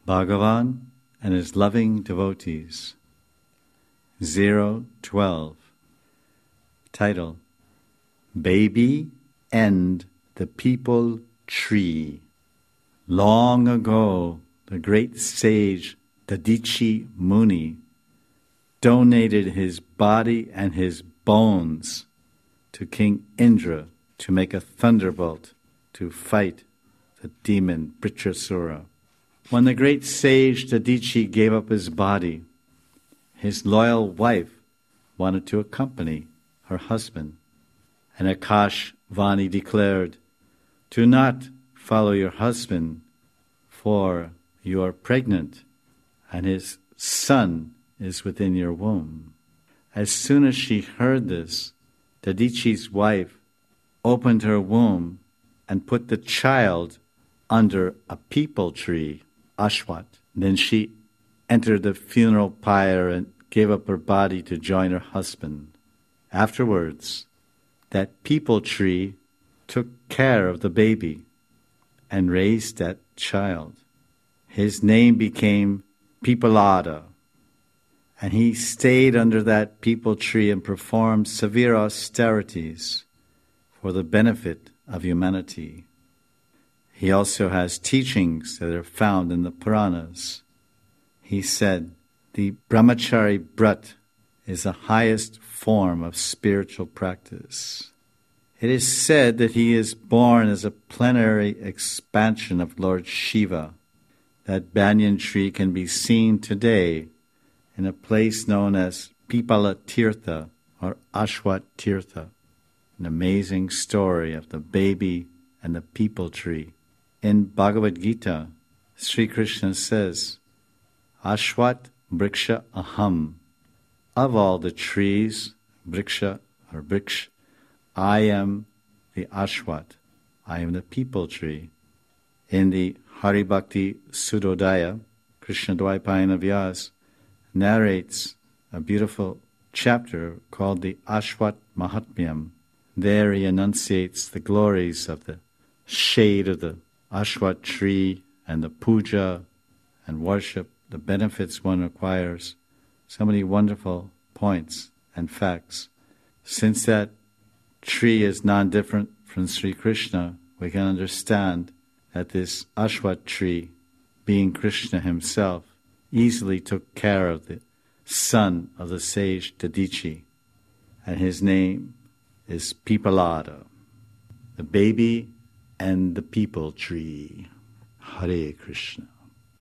Bhagavan and his loving devotees. 012. Title: Baby and the Peepal Tree. Long ago, the great sage Dadichi Muni donated his body and his bones to King Indra to make a thunderbolt to fight the demon Britrasura. When the great sage Dadichi gave up his body, his loyal wife wanted to accompany her husband, and Akash Vani declared, "Do not follow your husband, for you are pregnant, and his son is within your womb." As soon as she heard this, Dadichi's wife opened her womb and put the child under a peepal tree, Ashwat. Then she entered the funeral pyre and gave up her body to join her husband. Afterwards, that peepal tree took care of the baby and raised that child. His name became Peepalada, and he stayed under that peepal tree and performed severe austerities for the benefit of humanity. He also has teachings that are found in the Puranas. He said, the Brahmachari Brat is the highest form of spiritual practice. It is said that he is born as a plenary expansion of Lord Shiva. That banyan tree can be seen today in a place known as Pipala Tirtha or Ashwat Tirtha, an amazing story of the baby and the peepal tree. In Bhagavad Gita, Sri Krishna says, Ashwat Briksha Aham. Of all the trees, Briksha or Briksh, I am the Ashwat. I am the peepal tree. In the Hari Bhakti Sudodaya, Krishna Dvaipayana Vyas narrates a beautiful chapter called the Ashwat Mahatmyam. There he enunciates the glories of the shade of the Ashwat tree and the puja and worship, the benefits one acquires. So many wonderful points and facts. Since that tree is non-different from Sri Krishna, we can understand that this Ashwat tree, being Krishna himself, easily took care of the son of the sage Dadichi, and his name is Peepalada, the baby and the peepal tree. Hare Krishna.